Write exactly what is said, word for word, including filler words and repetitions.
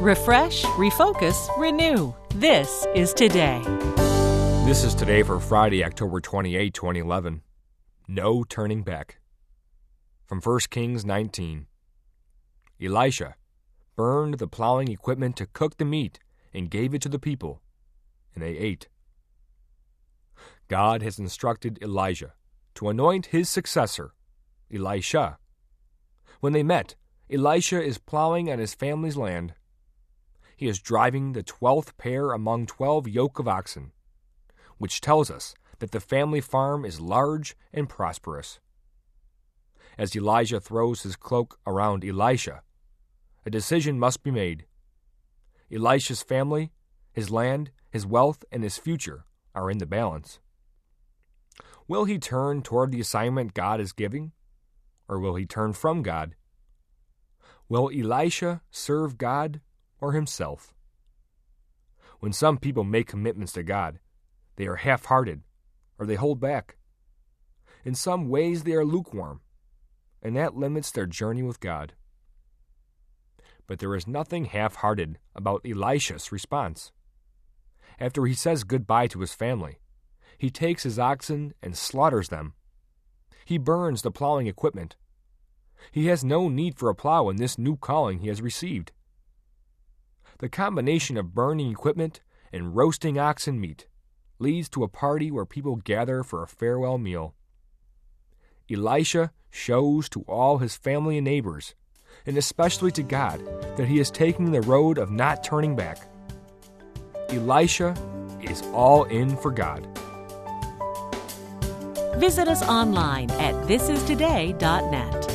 Refresh, refocus, renew. This is Today. This is Today for Friday, October twenty-eighth, twenty eleven. No turning back. From First Kings nineteen. Elisha burned the plowing equipment to cook the meat and gave it to the people, and they ate. God has instructed Elijah to anoint his successor, Elisha. When they met, Elisha is plowing on his family's land. He is driving the twelfth pair among twelve yoke of oxen, which tells us that the family farm is large and prosperous. As Elijah throws his cloak around Elisha, a decision must be made. Elisha's family, his land, his wealth, and his future are in the balance. Will he turn toward the assignment God is giving, or will he turn from God? Will Elisha serve God or himself? When some people make commitments to God, they are half-hearted, or they hold back. In some ways they are lukewarm, and that limits their journey with God. But there is nothing half-hearted about Elisha's response. After he says goodbye to his family, he takes his oxen and slaughters them. He burns the plowing equipment. He has no need for a plow in this new calling he has received. The combination of burning equipment and roasting oxen meat leads to a party where people gather for a farewell meal. Elisha shows to all his family and neighbors, and especially to God, that he is taking the road of not turning back. Elisha is all in for God. Visit us online at this is today dot net.